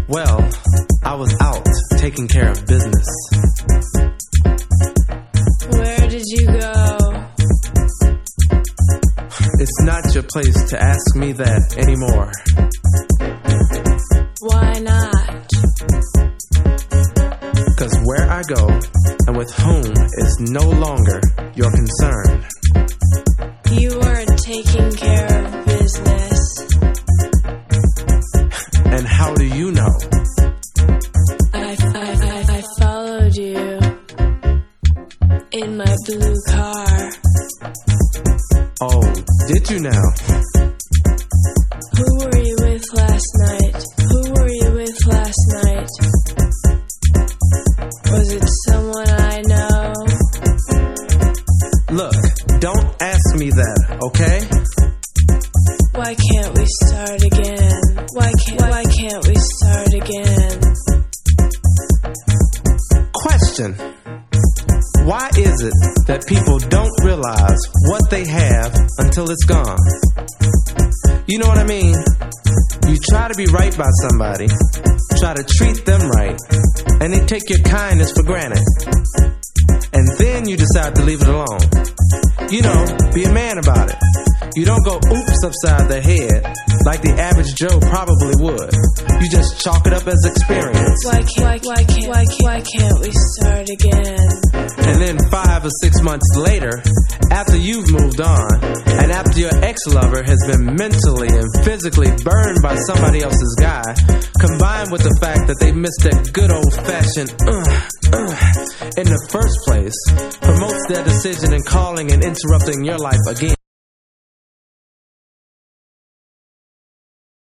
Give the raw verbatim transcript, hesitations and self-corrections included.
Well, I was out taking care of business. Where did you go? It's not your place to ask me that anymore. Why not? 'Cause where I go and with whom is no longer your concern. You weren't taking care of business. And how do you know? I, I, I, I followed you in my blue car. Oh, did you now? Who were you with last night? Who were you with last night? Was it someone I know? Look, don't ask me that, okay? Why can't we start again? Why can't, why can't we start again? Question. Why is it that people don't realize what they have until it's gone? You know what I mean? You try to be right by somebody, try to treat them right, and they take your kindness for granted. And then you decide to leave it alone. You know, be a man about it. You don't go oops upside the head like the average Joe probably would. You just chalk it up as experience. Why can't, why, why can't, why can't, why can't we start again? And then five or six months later, after you've moved on, and after your ex-lover has been mentally and physically burned by somebody else's guy, combined with the fact that they missed that good old-fashioned uh, uh, in the first place, promotes their decision in calling and interrupting your life again.